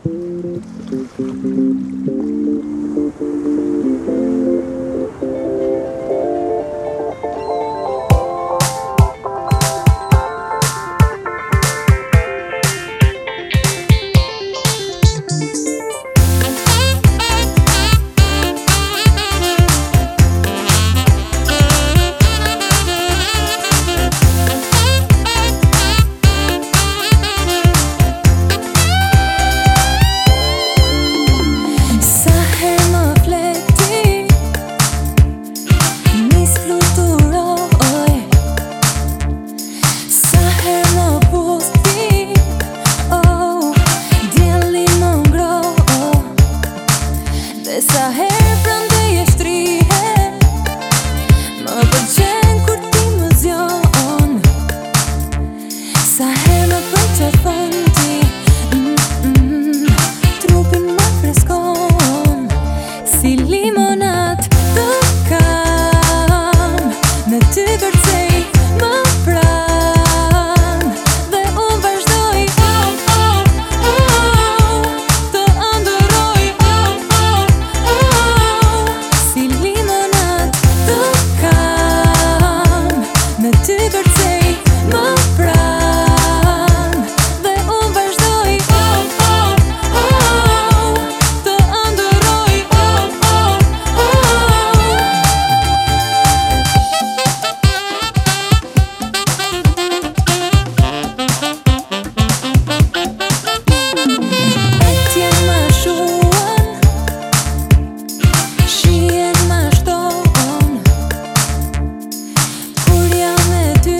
Sa herë prandej e shtrihe, më pëlqen kur ti më zjon. Sa herë më përqafon ti, trupin më freskon. Si limonat të kam, me ty kërcej më pran. Dhe unë vazhdoj, të ëndërroj. Si limonat të kam, me ty kërcej më pran. Dhe unë vazhdoj, të ëndërroj. Etjen më shuan, shien më shton. Kur jam me ty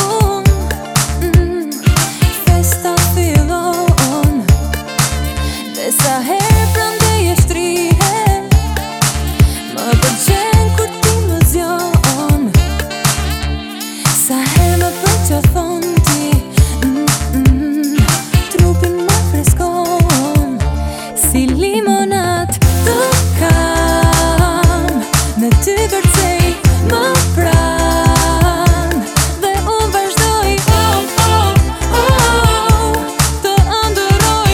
unë, festa fillon. Dhe sa herë prandej e shtrihe, më pëlqen kur ti më zjon. Sa herë më përqafon ti, trupin më freskon. Si limonat të kam, me ty kërcej më pran. Dhe unë vazhdoj, të ëndërroj.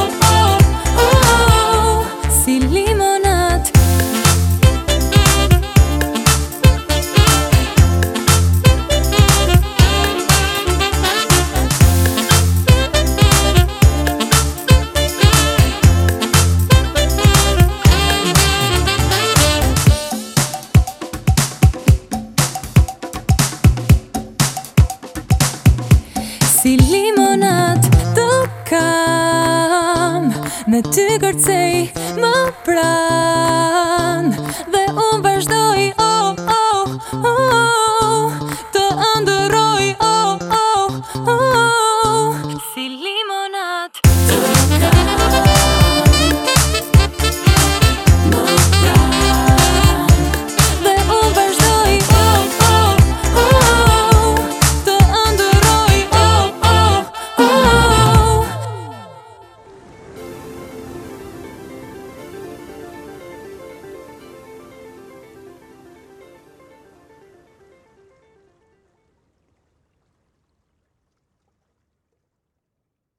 Si limonat. Si limonat të kam, me ty kërcej më pran. Dhe unë vazhdoj,